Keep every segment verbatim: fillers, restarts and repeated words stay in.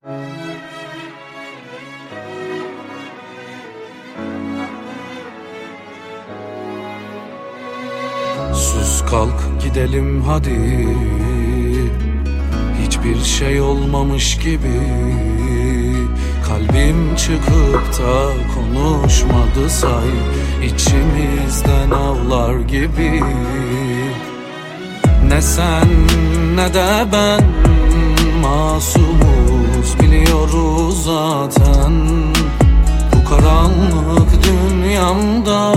Sus, kalk gidelim hadi, hiçbir şey olmamış gibi. Kalbim çıkıp da konuşmadı say, içimizden ağlar gibi. Ne sen ne de ben masumuz, biliyoruz zaten. Bu karanlık dünyamda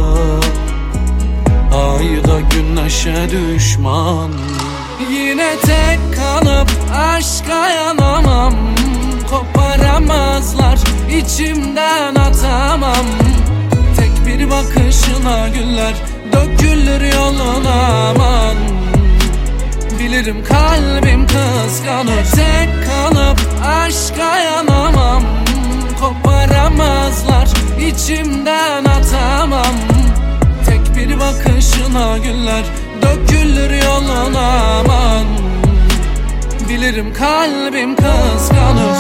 ay da güneşe düşman. Yine tek kalıp aşka yanamam, koparamazlar içimden atamam. Tek bir bakışına güller dökülür yoluna aman. Bilirim kalbim kıskanır. Tek kalıp aşka yanamam, koparamazlar içimden atamam. Tek bir bakışına güller dökülür yoluna aman. Bilirim kalbim kıskanır.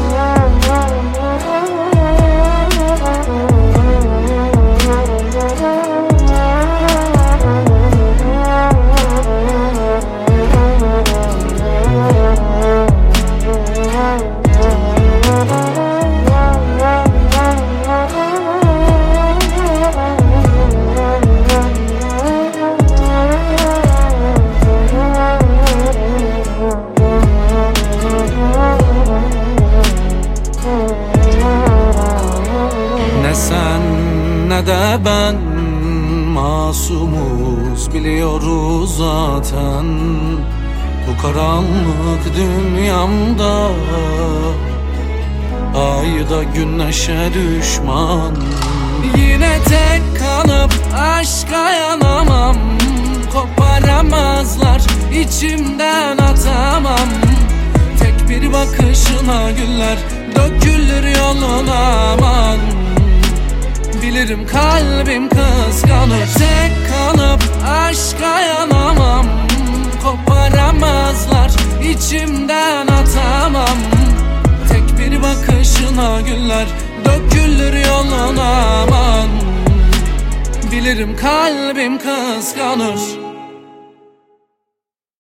Ne sen ne de ben masumuz, biliyoruz zaten. Bu karanlık dünyamda ay da güneşe düşman. Yine tek kalıp aşka yanamam, koparamazlar içimden atamam. Tek bir bakışına güller dökülür yoluna aman. Bilirim kalbim kıskanır. Tek kalıp aşka yanamam, koparamazlar içimden atamam. Tek bir bakışına güller dökülür yoluna aman. Bilirim kalbim kıskanır.